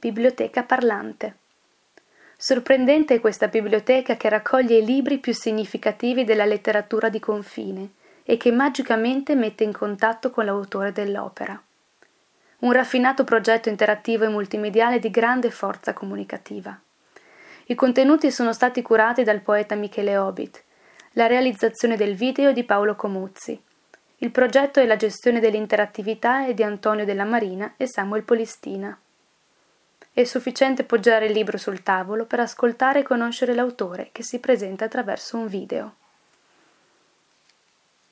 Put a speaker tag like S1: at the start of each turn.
S1: Biblioteca parlante. Sorprendente è questa biblioteca che raccoglie i libri più significativi della letteratura di confine e che magicamente mette in contatto con l'autore dell'opera. Un raffinato progetto interattivo e multimediale di grande forza comunicativa. I contenuti sono stati curati dal poeta Michele Obit, la realizzazione del video è di Paolo Comuzzi. Il progetto e la gestione dell'interattività è di Antonio Della Marina e Samuel Polistina. È sufficiente poggiare il libro sul tavolo per ascoltare e conoscere l'autore che si presenta attraverso un video.